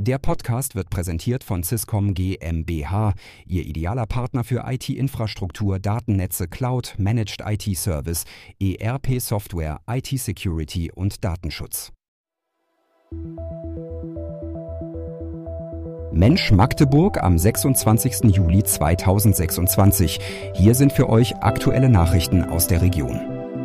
Der Podcast wird präsentiert von Swisscom GmbH, Ihr idealer Partner für IT-Infrastruktur, Datennetze, Cloud, Managed IT-Service, ERP-Software, IT-Security und Datenschutz. Mensch Magdeburg am 26. Juli 2026. Hier sind für euch aktuelle Nachrichten aus der Region.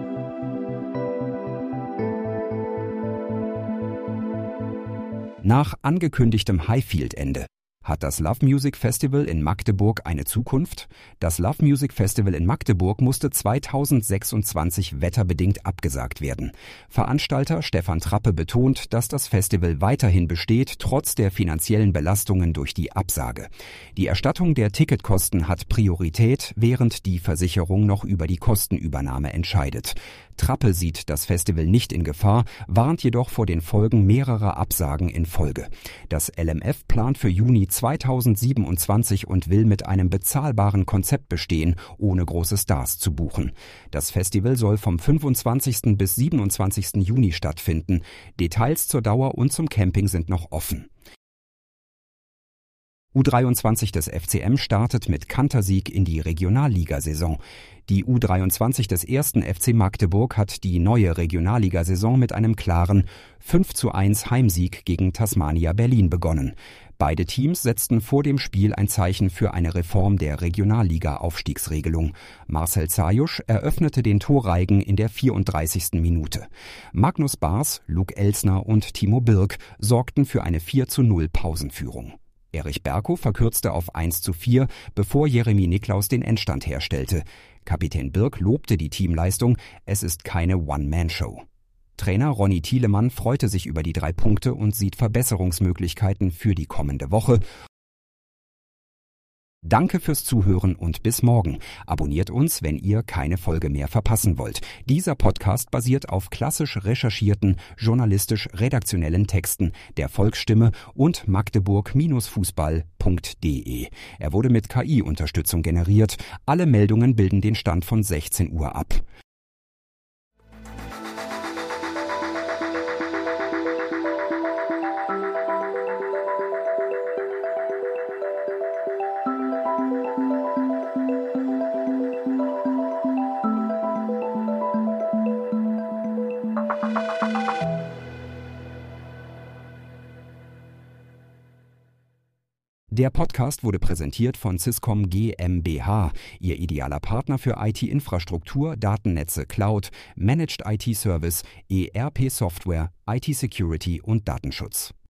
Nach angekündigtem Highfield-Ende. Hat das Love Music Festival in Magdeburg eine Zukunft? Das Love Music Festival in Magdeburg musste 2026 wetterbedingt abgesagt werden. Veranstalter Stefan Trappe betont, dass das Festival weiterhin besteht, trotz der finanziellen Belastungen durch die Absage. Die Erstattung der Ticketkosten hat Priorität, während die Versicherung noch über die Kostenübernahme entscheidet. Trappe sieht das Festival nicht in Gefahr, warnt jedoch vor den Folgen mehrerer Absagen in Folge. Das LMF plant für Juni 2027 und will mit einem bezahlbaren Konzept bestehen, ohne große Stars zu buchen. Das Festival soll vom 25. bis 27. Juni stattfinden. Details zur Dauer und zum Camping sind noch offen. U23 des FCM startet mit Kantersieg in die Regionalligasaison. Die U23 des 1. FC Magdeburg hat die neue Regionalligasaison mit einem klaren 5:1 Heimsieg gegen Tasmania Berlin begonnen. Beide Teams setzten vor dem Spiel ein Zeichen für eine Reform der Regionalliga-Aufstiegsregelung. Marcel Zajusch eröffnete den Torreigen in der 34. Minute. Magnus Baars, Luke Elsner und Timo Birk sorgten für eine 4:0 Pausenführung. Erich Berko verkürzte auf 1:4, bevor Jeremy Niklaus den Endstand herstellte. Kapitän Birk lobte die Teamleistung, es ist keine One-Man-Show. Trainer Ronny Thielemann freute sich über die 3 Punkte und sieht Verbesserungsmöglichkeiten für die kommende Woche. Danke fürs Zuhören und bis morgen. Abonniert uns, wenn ihr keine Folge mehr verpassen wollt. Dieser Podcast basiert auf klassisch recherchierten, journalistisch-redaktionellen Texten der Volksstimme und magdeburg-fußball.de. Er wurde mit KI-Unterstützung generiert. Alle Meldungen bilden den Stand von 16 Uhr ab. Der Podcast wurde präsentiert von Swisscom GmbH, Ihr idealer Partner für IT-Infrastruktur, Datennetze, Cloud, Managed IT-Service, ERP-Software, IT-Security und Datenschutz.